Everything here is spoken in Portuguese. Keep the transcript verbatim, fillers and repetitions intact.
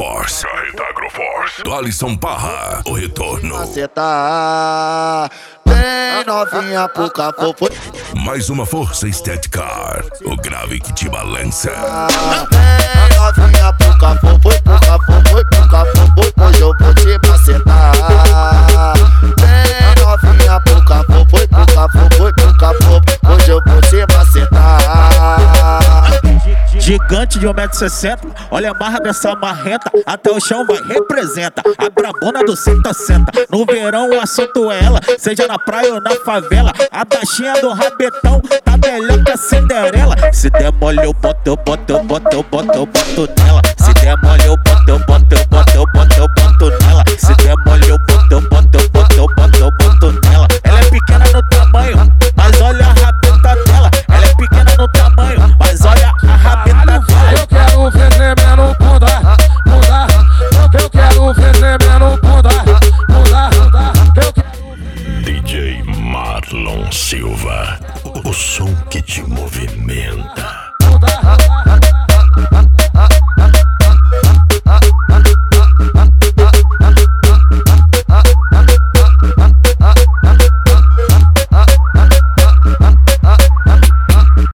Agroforce. Carreta Agroforce. Do Alisson Parra, o retorno. Você tá bem novinha, pouca fofo. Mais uma força estética, o grave que te balança. Bem novinha, pouca fofo, pouca fofo, pouca fofo. Hoje eu vou te macetar. Bem novinha, pouca fofo, pouca fofo, pouca fofo. Hoje eu vou te macetar. Gigante de um metro e sessenta, olha a marra dessa marreta, até o chão vai, representa a brabona do senta-senta. No verão o assunto é ela, seja na praia ou na favela. A baixinha do rabetão tá melhor que a Cinderela. Se der mole eu boto, eu boto, eu boto, eu boto, eu boto nela. Se der mole eu boto, eu boto, eu boto, eu boto, eu boto nela. Se der mole eu boto, eu boto, eu boto, eu boto, eu boto nela. Ela é pequena no tamanho, mas olha a rabeta dela. Ela é pequena no tamanho, mas olha a rabeta. Eu quero ver tremendo bunda, bunda. Eu quero ver tremendo bunda, bunda. Eu quero... D J Marlon Silva, o som que te movimenta. Bunda.